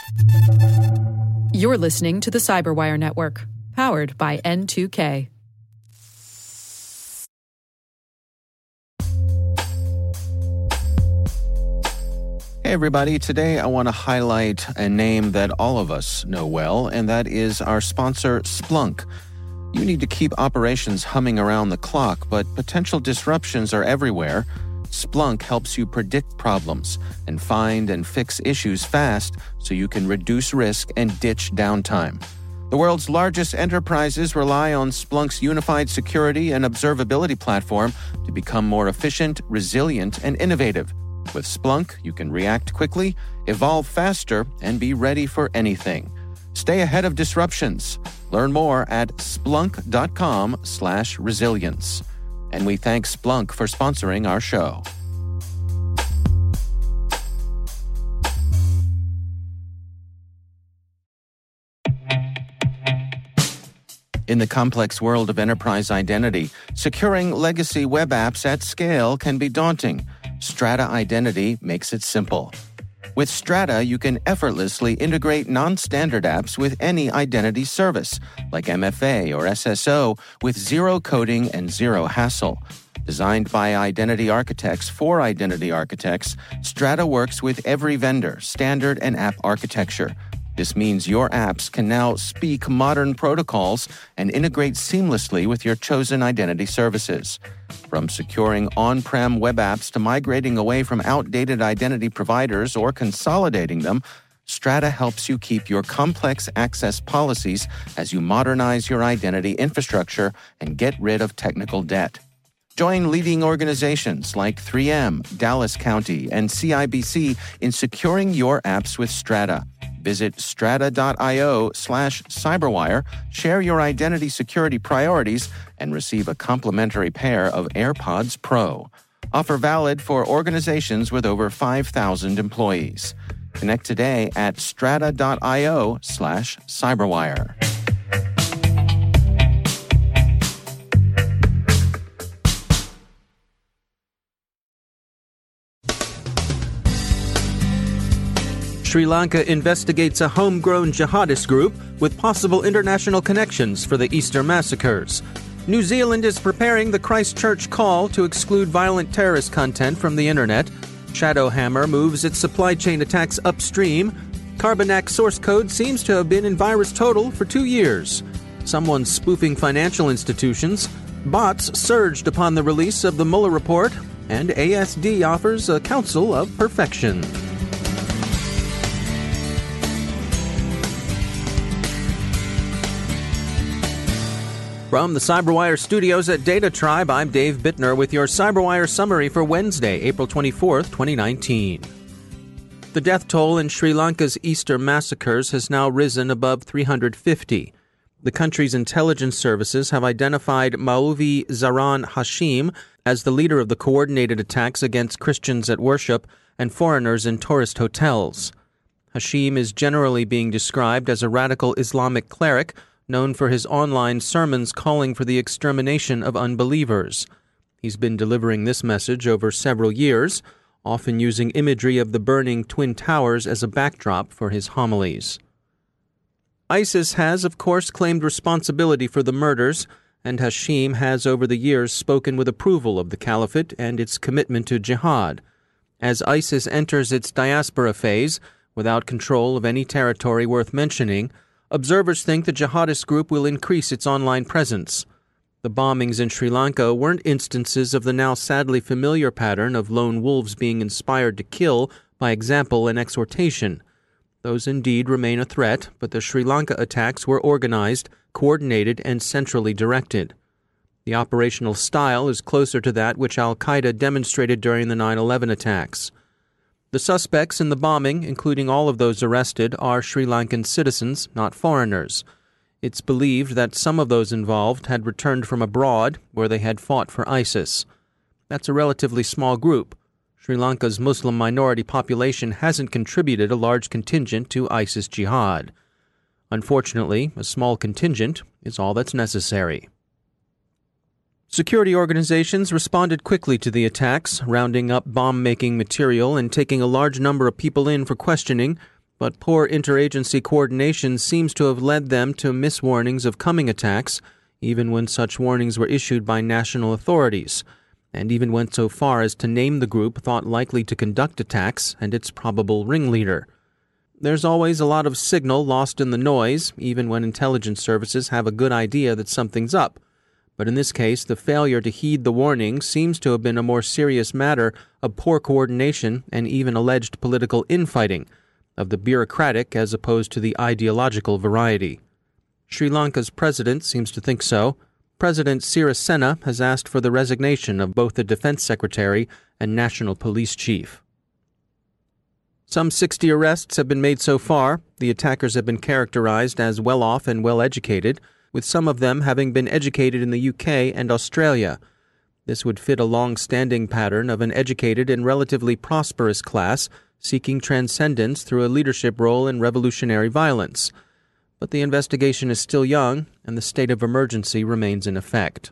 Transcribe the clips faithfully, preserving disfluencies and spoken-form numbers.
You're listening to the Cyberwire Network, powered by N two K. Hey everybody, today I want to highlight a name that all of us know well, and that is our sponsor, Splunk. You need to keep operations humming around the clock, but potential disruptions are everywhere. Splunk helps you predict problems and find and fix issues fast so you can reduce risk and ditch downtime. The world's largest enterprises rely on Splunk's unified security and observability platform to become more efficient, resilient, and innovative. With Splunk, you can react quickly, evolve faster, and be ready for anything. Stay ahead of disruptions. Learn more at splunk.com slash resilience. And we thank Splunk for sponsoring our show. In the complex world of enterprise identity, securing legacy web apps at scale can be daunting. Strata Identity makes it simple. With Strata, you can effortlessly integrate non-standard apps with any identity service, like M F A or S S O, with zero coding and zero hassle. Designed by identity architects for identity architects, Strata works with every vendor, standard, and app architecture. This means your apps can now speak modern protocols and integrate seamlessly with your chosen identity services. From securing on-prem web apps to migrating away from outdated identity providers or consolidating them, Strata helps you keep your complex access policies as you modernize your identity infrastructure and get rid of technical debt. Join leading organizations like three M, Dallas County, and C I B C in securing your apps with Strata. Visit strata.io slash cyberwire, share your identity security priorities, and receive a complimentary pair of AirPods Pro. Offer valid for organizations with over five thousand employees. Connect today at strata.io slash cyberwire. Sri Lanka investigates a homegrown jihadist group with possible international connections for the Easter massacres. New Zealand is preparing the Christchurch call to exclude violent terrorist content from the internet. Shadowhammer moves its supply chain attacks upstream. Carbonac source code seems to have been in VirusTotal for two years. Someone spoofing financial institutions. Bots surged upon the release of the Mueller report. And A S D offers a counsel of perfection. From the Cyberwire studios at Data Tribe, I'm Dave Bittner with your Cyberwire summary for Wednesday, April twenty-fourth, twenty nineteen. The death toll in Sri Lanka's Easter massacres has now risen above three hundred fifty. The country's intelligence services have identified Mauvi Zaran Hashim as the leader of the coordinated attacks against Christians at worship and foreigners in tourist hotels. Hashim is generally being described as a radical Islamic cleric known for his online sermons calling for the extermination of unbelievers. He's been delivering this message over several years, often using imagery of the burning Twin Towers as a backdrop for his homilies. ISIS has, of course, claimed responsibility for the murders, and Hashim has over the years spoken with approval of the caliphate and its commitment to jihad. As ISIS enters its diaspora phase, without control of any territory worth mentioning, observers think the jihadist group will increase its online presence. The bombings in Sri Lanka weren't instances of the now sadly familiar pattern of lone wolves being inspired to kill by example and exhortation. Those indeed remain a threat, but the Sri Lanka attacks were organized, coordinated, and centrally directed. The operational style is closer to that which al-Qaeda demonstrated during the nine eleven attacks. The suspects in the bombing, including all of those arrested, are Sri Lankan citizens, not foreigners. It's believed that some of those involved had returned from abroad, where they had fought for ISIS. That's a relatively small group. Sri Lanka's Muslim minority population hasn't contributed a large contingent to ISIS jihad. Unfortunately, a small contingent is all that's necessary. Security organizations responded quickly to the attacks, rounding up bomb-making material and taking a large number of people in for questioning, but poor interagency coordination seems to have led them to miss warnings of coming attacks, even when such warnings were issued by national authorities, and even went so far as to name the group thought likely to conduct attacks and its probable ringleader. There's always a lot of signal lost in the noise, even when intelligence services have a good idea that something's up. But in this case, the failure to heed the warning seems to have been a more serious matter of poor coordination and even alleged political infighting, of the bureaucratic as opposed to the ideological variety. Sri Lanka's president seems to think so. President Sirisena has asked for the resignation of both the defense secretary and national police chief. Some sixty arrests have been made so far. The attackers have been characterized as well-off and well-educated, with some of them having been educated in the U K and Australia. This would fit a long-standing pattern of an educated and relatively prosperous class seeking transcendence through a leadership role in revolutionary violence. But the investigation is still young, and the state of emergency remains in effect.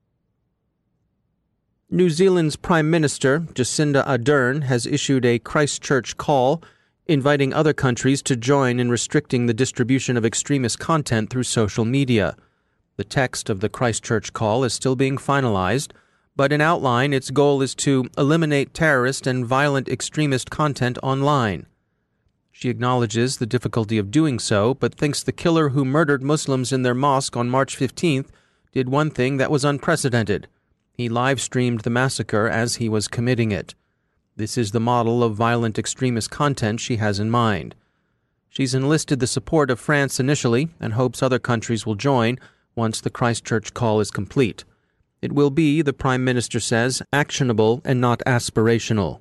New Zealand's Prime Minister, Jacinda Ardern, has issued a Christchurch call inviting other countries to join in restricting the distribution of extremist content through social media. The text of the Christchurch call is still being finalized, but in outline its goal is to eliminate terrorist and violent extremist content online. She acknowledges the difficulty of doing so, but thinks the killer who murdered Muslims in their mosque on March fifteenth did one thing that was unprecedented. He live-streamed the massacre as he was committing it. This is the model of violent extremist content she has in mind. She's enlisted the support of France initially and hopes other countries will join once the Christchurch call is complete. It will be, the Prime Minister says, actionable and not aspirational.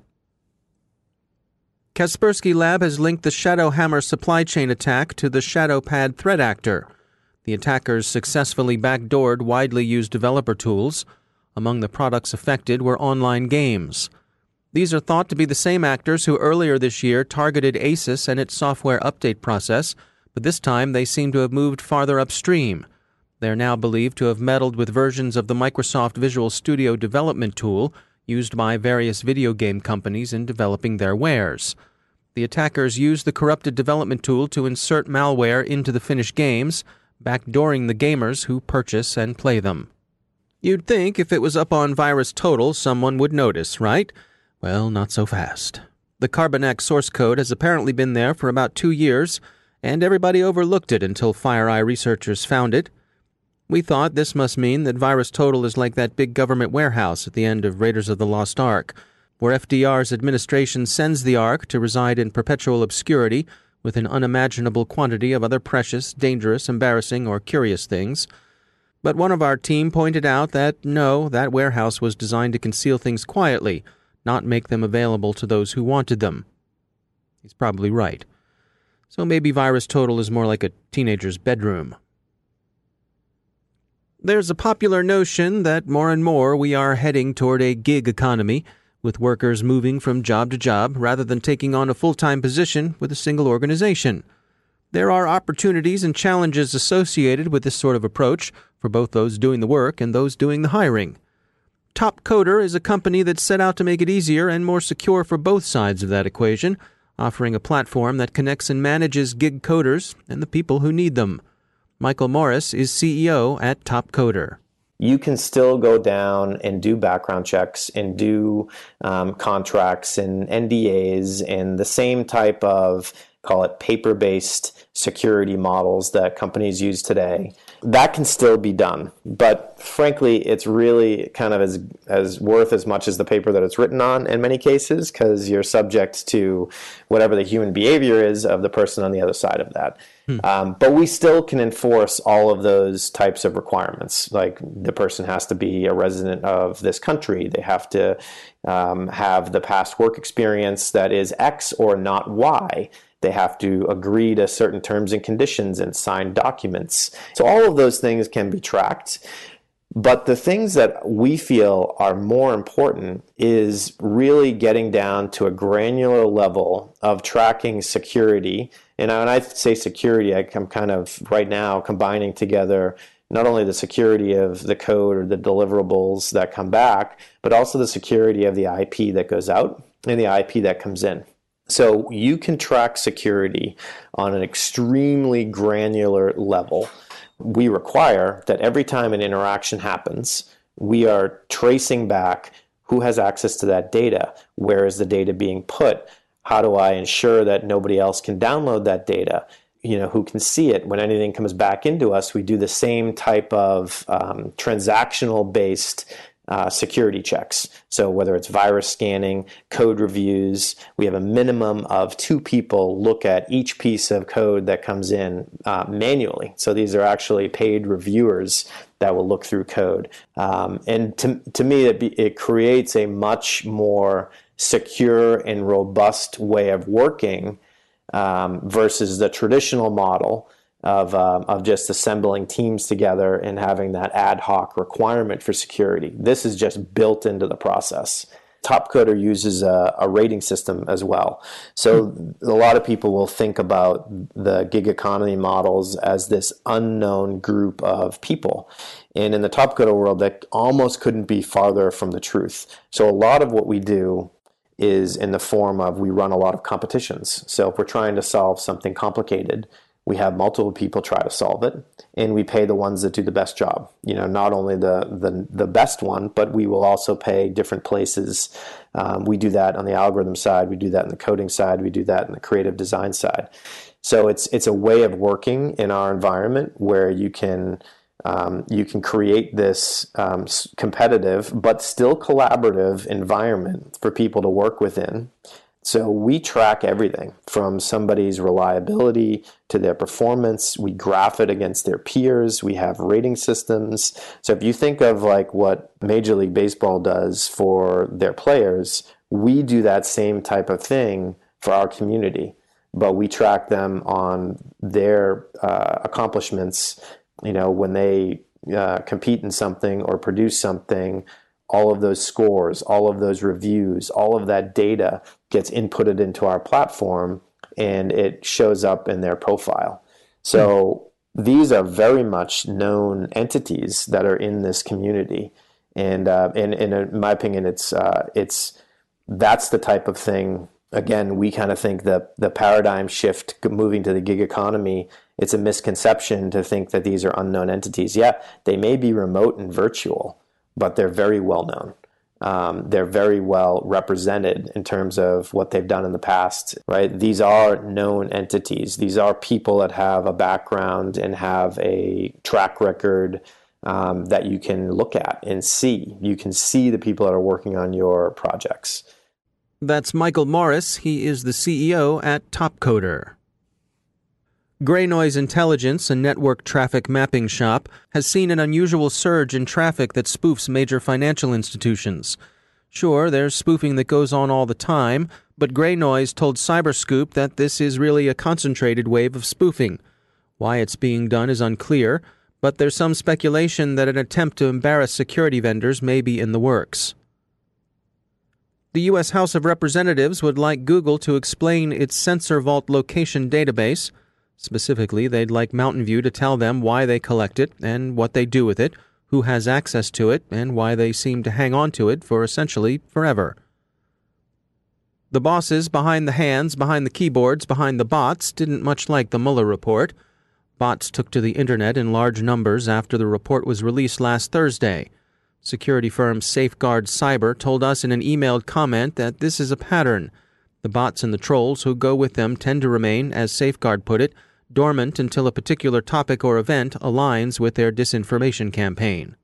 Kaspersky Lab has linked the Shadowhammer supply chain attack to the ShadowPad threat actor. The attackers successfully backdoored widely used developer tools. Among the products affected were online games. These are thought to be the same actors who earlier this year targeted ASUS and its software update process, but this time they seem to have moved farther upstream. They are now believed to have meddled with versions of the Microsoft Visual Studio development tool used by various video game companies in developing their wares. The attackers used the corrupted development tool to insert malware into the finished games, backdooring the gamers who purchase and play them. You'd think if it was up on VirusTotal, someone would notice, right? Well, not so fast. The Carbanak source code has apparently been there for about two years, and everybody overlooked it until FireEye researchers found it. We thought this must mean that VirusTotal is like that big government warehouse at the end of Raiders of the Lost Ark, where F D R's administration sends the Ark to reside in perpetual obscurity with an unimaginable quantity of other precious, dangerous, embarrassing, or curious things. But one of our team pointed out that, no, that warehouse was designed to conceal things quietly, not make them available to those who wanted them. He's probably right. So maybe VirusTotal is more like a teenager's bedroom. There's a popular notion that more and more we are heading toward a gig economy, with workers moving from job to job rather than taking on a full-time position with a single organization. There are opportunities and challenges associated with this sort of approach for both those doing the work and those doing the hiring. Topcoder is a company that set out to make it easier and more secure for both sides of that equation, offering a platform that connects and manages gig coders and the people who need them. Michael Morris is C E O at Topcoder. You can still go down and do background checks and do um, contracts and N D As and the same type of, call it paper-based security models that companies use today. That can still be done. But frankly, it's really kind of as, as worth as much as the paper that it's written on in many cases, because you're subject to whatever the human behavior is of the person on the other side of that. Hmm. Um, but we still can enforce all of those types of requirements. Like the person has to be a resident of this country. They have to um, have the past work experience that is X or not Y. They have to agree to certain terms and conditions and sign documents. So all of those things can be tracked. But the things that we feel are more important is really getting down to a granular level of tracking security. And when I say security, I'm kind of right now combining together not only the security of the code or the deliverables that come back, but also the security of the I P that goes out and the I P that comes in. So you can track security on an extremely granular level. We require that every time an interaction happens, we are tracing back who has access to that data, where is the data being put, how do I ensure that nobody else can download that data, you know, who can see it. When anything comes back into us, we do the same type of um, transactional-based Uh, security checks. So whether it's virus scanning, code reviews, we have a minimum of two people look at each piece of code that comes in uh, manually. So these are actually paid reviewers that will look through code. Um, and to, to me, it, be, it creates a much more secure and robust way of working um, versus the traditional model of um, of just assembling teams together and having that ad hoc requirement for security. This is just built into the process. Topcoder uses a, a rating system as well. So a lot of people will think about the gig economy models as this unknown group of people. And in the Topcoder world, that almost couldn't be farther from the truth. So a lot of what we do is in the form of, we run a lot of competitions. So if we're trying to solve something complicated, we have multiple people try to solve it, and we pay the ones that do the best job. You know, not only the the, the best one, but we will also pay different places. Um, we do that on the algorithm side, we do that in the coding side, we do that in the creative design side. So it's it's a way of working in our environment where you can um, you can create this um, competitive but still collaborative environment for people to work within. So we track everything from somebody's reliability to their performance. We graph it against their peers. We have rating systems. So if you think of like what Major League Baseball does for their players, we do that same type of thing for our community, but we track them on their uh, accomplishments. You know, when they uh, compete in something or produce something, all of those scores, all of those reviews, all of that data gets inputted into our platform, and it shows up in their profile. So mm-hmm. these are very much known entities that are in this community, and uh, and, and in my opinion, it's uh, it's that's the type of thing. Again, we kind of think that the paradigm shift moving to the gig economy, it's a misconception to think that these are unknown entities. Yeah, they may be remote and virtual, but they're very well known. Um, they're very well represented in terms of what they've done in the past, right? These are known entities. These are people that have a background and have a track record um, that you can look at and see. You can see the people that are working on your projects. That's Michael Morris. He is the C E O at Topcoder. Gray Noise Intelligence, a network traffic mapping shop, has seen an unusual surge in traffic that spoofs major financial institutions. Sure, there's spoofing that goes on all the time, but Gray Noise told Cyberscoop that this is really a concentrated wave of spoofing. Why it's being done is unclear, but there's some speculation that an attempt to embarrass security vendors may be in the works. The U S House of Representatives would like Google to explain its Sensor Vault location database. Specifically, they'd like Mountain View to tell them why they collect it and what they do with it, who has access to it, and why they seem to hang on to it for essentially forever. The bosses behind the hands, behind the keyboards, behind the bots didn't much like the Mueller report. Bots took to the internet in large numbers after the report was released last Thursday. Security firm Safeguard Cyber told us in an emailed comment that this is a pattern. The bots and the trolls who go with them tend to remain, as Safeguard put it, dormant until a particular topic or event aligns with their disinformation campaign.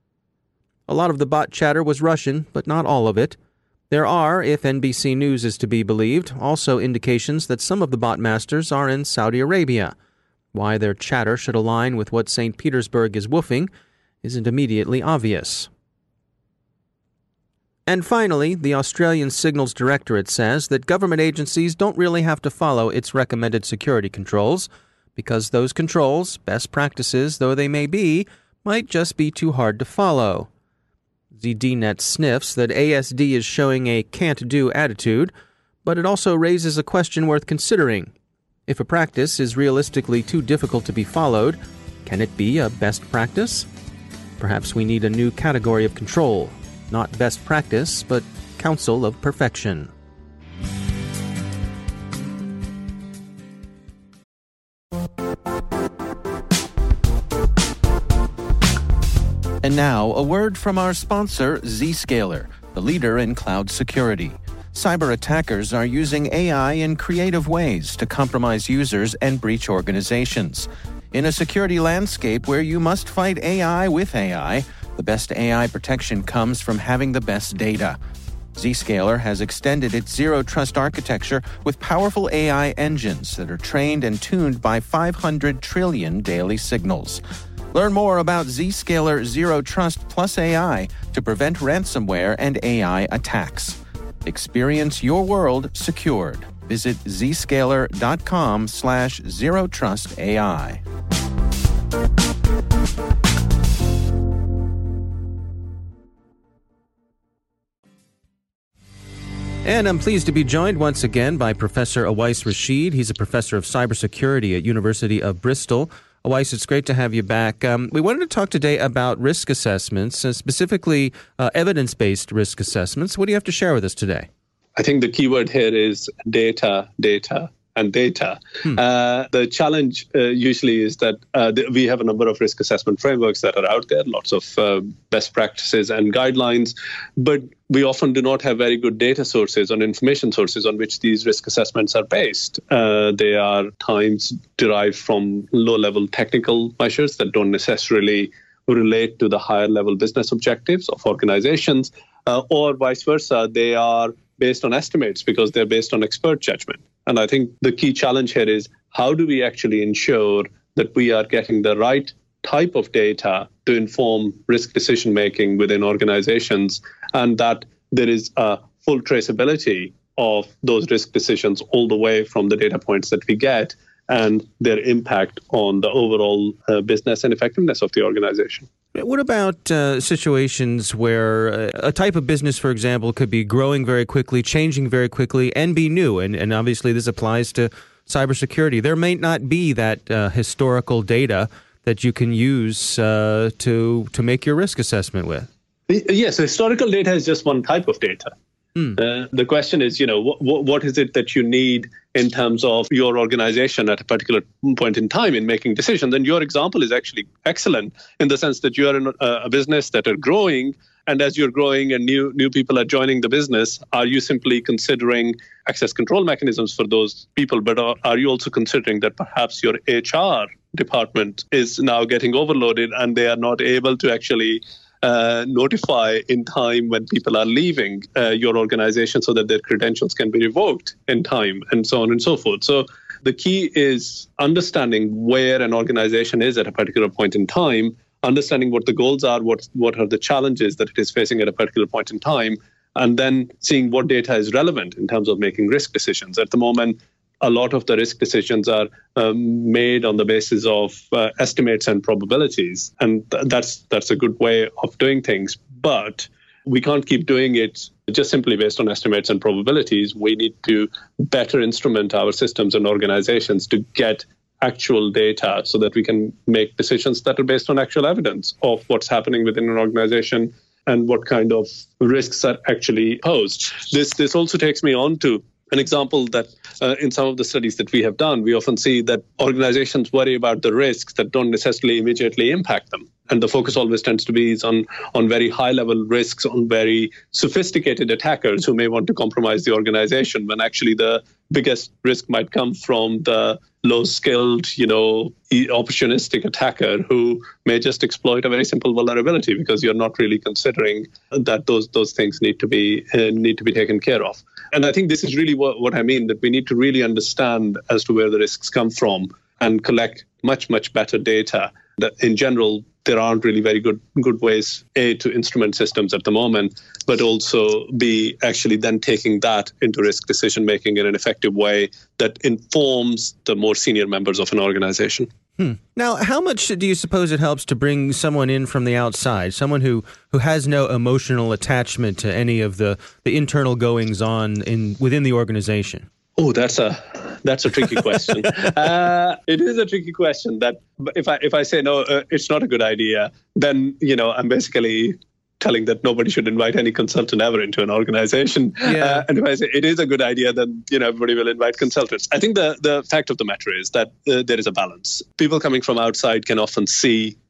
A lot of the bot chatter was Russian, but not all of it. There are, if N B C News is to be believed, also indications that some of the bot masters are in Saudi Arabia. Why their chatter should align with what Saint Petersburg is woofing isn't immediately obvious. And finally, the Australian Signals Directorate says that government agencies don't really have to follow its recommended security controls, because those controls, best practices though they may be, might just be too hard to follow. Z D Net sniffs that A S D is showing a can't-do attitude, but it also raises a question worth considering. If a practice is realistically too difficult to be followed, can it be a best practice? Perhaps we need a new category of control. Not best practice, but counsel of perfection. And now, a word from our sponsor, Zscaler, the leader in cloud security. Cyber attackers are using A I in creative ways to compromise users and breach organizations. In a security landscape where you must fight A I with A I, the best A I protection comes from having the best data. Zscaler has extended its Zero Trust architecture with powerful A I engines that are trained and tuned by five hundred trillion daily signals. Learn more about Zscaler Zero Trust Plus A I to prevent ransomware and A I attacks. Experience your world secured. Visit zscaler.com slash zero trust AI. And I'm pleased to be joined once again by Professor Awais Rashid. He's a professor of cybersecurity at University of Bristol. Awais, it's great to have you back. Um, we wanted to talk today about risk assessments, uh, specifically uh, evidence-based risk assessments. What do you have to share with us today? I think the key word here is data, data, and data. Hmm. Uh, the challenge uh, usually is that uh, th- we have a number of risk assessment frameworks that are out there, lots of uh, best practices and guidelines, but we often do not have very good data sources or information sources on which these risk assessments are based. Uh, they are times derived from low-level technical measures that don't necessarily relate to the higher-level business objectives of organizations, uh, or vice versa. They are based on estimates because they're based on expert judgment. And I think the key challenge here is how do we actually ensure that we are getting the right type of data to inform risk decision-making within organizations, and that there is a full traceability of those risk decisions all the way from the data points that we get and their impact on the overall uh, business and effectiveness of the organization. What about uh, situations where uh, a type of business, for example, could be growing very quickly, changing very quickly, and be new? And, and obviously this applies to cybersecurity. There may not be that uh, historical data that you can use uh, to to make your risk assessment with. Yes, historical data is just one type of data. Mm. Uh, the question is, you know, what, what is it that you need in terms of your organization at a particular point in time in making decisions? And your example is actually excellent in the sense that you are in a, a business that are growing. And as you're growing and new new people are joining the business, are you simply considering access control mechanisms for those people? But are, are you also considering that perhaps your H R department is now getting overloaded and they are not able to actually Uh, notify in time when people are leaving uh, your organization so that their credentials can be revoked in time, and so on and so forth. So the key is understanding where an organization is at a particular point in time, understanding what the goals are, what what are the challenges that it is facing at a particular point in time, and then seeing what data is relevant in terms of making risk decisions. At the moment, a lot of the risk decisions are um, made on the basis of uh, estimates and probabilities. And th- that's that's a good way of doing things. But we can't keep doing it just simply based on estimates and probabilities. We need to better instrument our systems and organizations to get actual data so that we can make decisions that are based on actual evidence of what's happening within an organization and what kind of risks are actually posed. This, this also takes me on to an example that uh, in some of the studies that we have done, we often see that organizations worry about the risks that don't necessarily immediately impact them. And the focus always tends to be on, on very high-level risks, on very sophisticated attackers who may want to compromise the organization, when actually the biggest risk might come from the low-skilled, you know, opportunistic attacker who may just exploit a very simple vulnerability because you're not really considering that those those things need to be uh, need to be taken care of. And I think this is really what, what I mean, that we need to really understand as to where the risks come from and collect much, much better data. That in general, there aren't really very good good ways, A, to instrument systems at the moment, but also B, actually then taking that into risk decision making in an effective way that informs the more senior members of an organization. Hmm. Now, how much do you suppose it helps to bring someone in from the outside, someone who, who has no emotional attachment to any of the, the internal goings on in within the organization? Oh, that's a that's a tricky question. uh, it is a tricky question. That if I if I say no, uh, it's not a good idea, then you know I'm basically telling that nobody should invite any consultant ever into an organization. Yeah. Uh, and if I say it is a good idea, then you know everybody will invite consultants. I think the the fact of the matter is that uh, there is a balance. People coming from outside can often see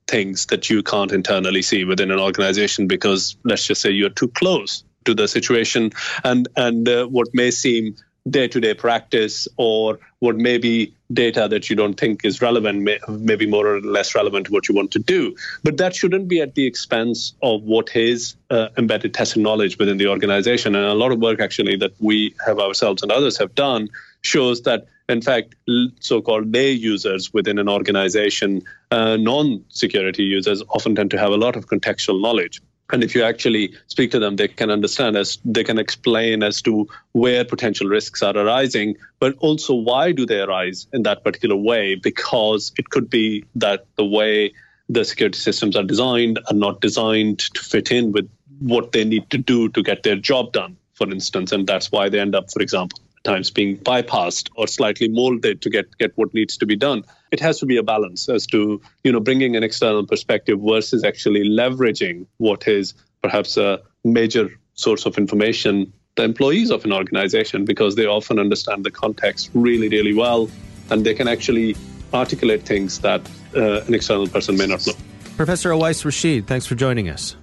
things that you can't internally see within an organization because, let's just say, you're too close to the situation, and and uh, what may seem day-to-day practice or what may be data that you don't think is relevant, may, may be more or less relevant to what you want to do. But that shouldn't be at the expense of what is uh, embedded testing knowledge within the organization. And a lot of work actually that we have ourselves and others have done shows that, in fact, so-called lay users within an organization, uh, non-security users, often tend to have a lot of contextual knowledge. And if you actually speak to them, they can understand, as they can explain as to where potential risks are arising, but also why do they arise in that particular way? Because it could be that the way the security systems are designed are not designed to fit in with what they need to do to get their job done, for instance. And that's why they end up, for example, at times being bypassed or slightly molded to get, get what needs to be done. It has to be a balance as to, you know, bringing an external perspective versus actually leveraging what is perhaps a major source of information, the employees of an organization, because they often understand the context really, really well, and they can actually articulate things that uh, an external person may not know. Professor Awais Rashid, thanks for joining us.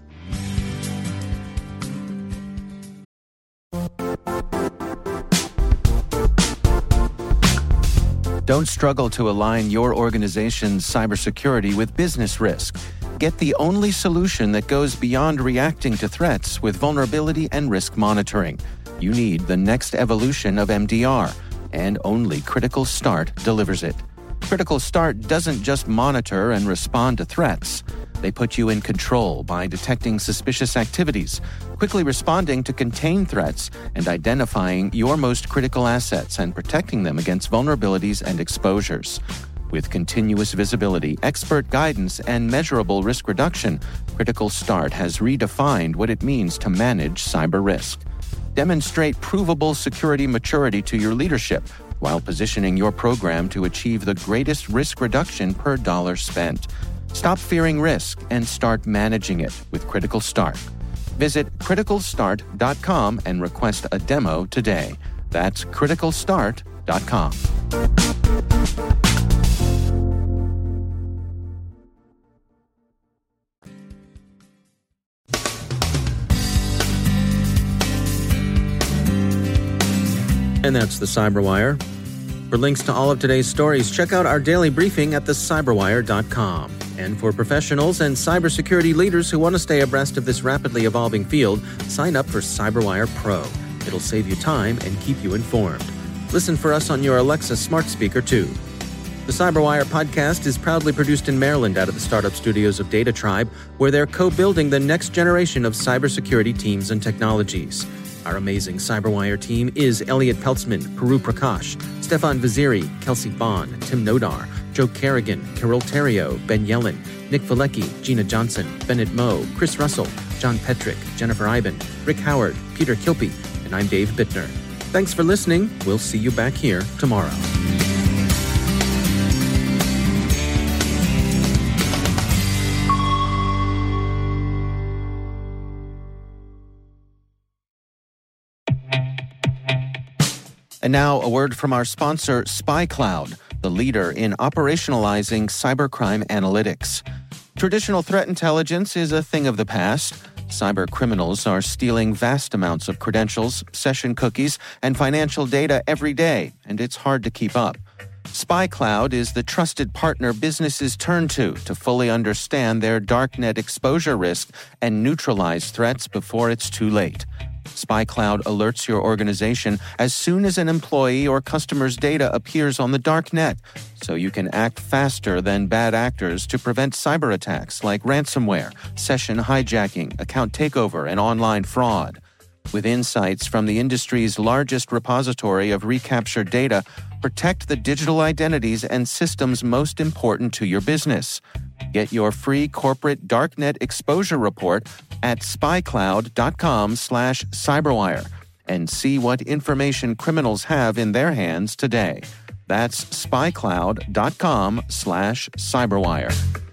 Don't struggle to align your organization's cybersecurity with business risk. Get the only solution that goes beyond reacting to threats with vulnerability and risk monitoring. You need the next evolution of M D R, and only Critical Start delivers it. Critical Start doesn't just monitor and respond to threats. They put you in control by detecting suspicious activities, quickly responding to contain threats, and identifying your most critical assets and protecting them against vulnerabilities and exposures. With continuous visibility, expert guidance, and measurable risk reduction, Critical Start has redefined what it means to manage cyber risk. Demonstrate provable security maturity to your leadership while positioning your program to achieve the greatest risk reduction per dollar spent. Stop fearing risk and start managing it with Critical Start. Visit critical start dot com and request a demo today. That's critical start dot com. And that's the Cyberwire. For links to all of today's stories, check out our daily briefing at the cyberwire dot com. And for professionals and cybersecurity leaders who want to stay abreast of this rapidly evolving field, sign up for CyberWire Pro. It'll save you time and keep you informed. Listen for us on your Alexa smart speaker, too. The Cyberwire podcast is proudly produced in Maryland out of the startup studios of Data Tribe, where they're co-building the next generation of cybersecurity teams and technologies. Our amazing Cyberwire team is Elliot Peltzman, Puru Prakash, Stefan Vaziri, Kelsey Bond, Tim Nodar, Joe Kerrigan, Carol Terrio, Ben Yellen, Nick Valecki, Gina Johnson, Bennett Moe, Chris Russell, John Petrick, Jennifer Iben, Rick Howard, Peter Kilpie, and I'm Dave Bittner. Thanks for listening. We'll see you back here tomorrow. And now, a word from our sponsor, SpyCloud, the leader in operationalizing cybercrime analytics. Traditional threat intelligence is a thing of the past. Cyber criminals are stealing vast amounts of credentials, session cookies, and financial data every day, and it's hard to keep up. SpyCloud is the trusted partner businesses turn to to fully understand their darknet exposure risk and neutralize threats before it's too late. SpyCloud alerts your organization as soon as an employee or customer's data appears on the dark net, so you can act faster than bad actors to prevent cyber attacks like ransomware, session hijacking, account takeover, and online fraud. With insights from the industry's largest repository of recaptured data, protect the digital identities and systems most important to your business. Get your free corporate darknet exposure report at spycloud.com slash cyberwire and see what information criminals have in their hands today. That's spycloud.com slash cyberwire.